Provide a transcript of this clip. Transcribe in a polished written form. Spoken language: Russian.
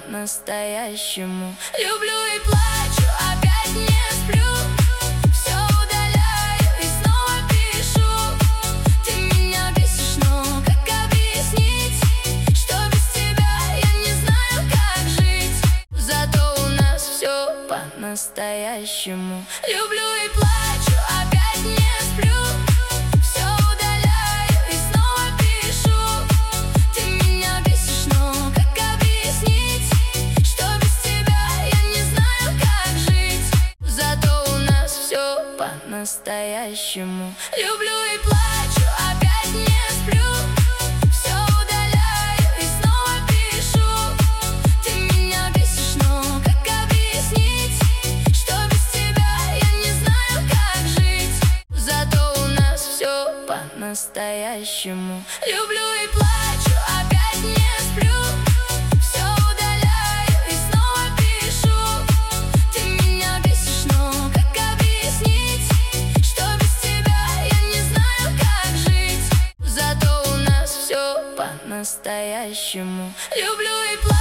по-настоящему. Люблю и плачу, опять не сплю. Все удаляю и снова пишу. Ты меня бесишь, но как объяснить, что без тебя я не знаю, как жить. Зато у нас все по-настоящему. Люблю и плачу, опять не сплю. Все удаляю и снова пишу. Ты меня бесишь, но как объяснить, что без тебя я не знаю, как жить. Зато у нас все по-настоящему. Люблю и плачу, опять не сплю. Все удаляю и снова пишу. Ты меня бесишь, но как объяснить, что без тебя я не знаю, как жить. Зато у нас все по-настоящему. Люблю и плачу, опять не сплю. Все удаляю и снова пишу. Ты меня бесишь, но как объяснить, что без тебя я не знаю, как жить. Зато у нас все по-настоящему. Люблю и плачу.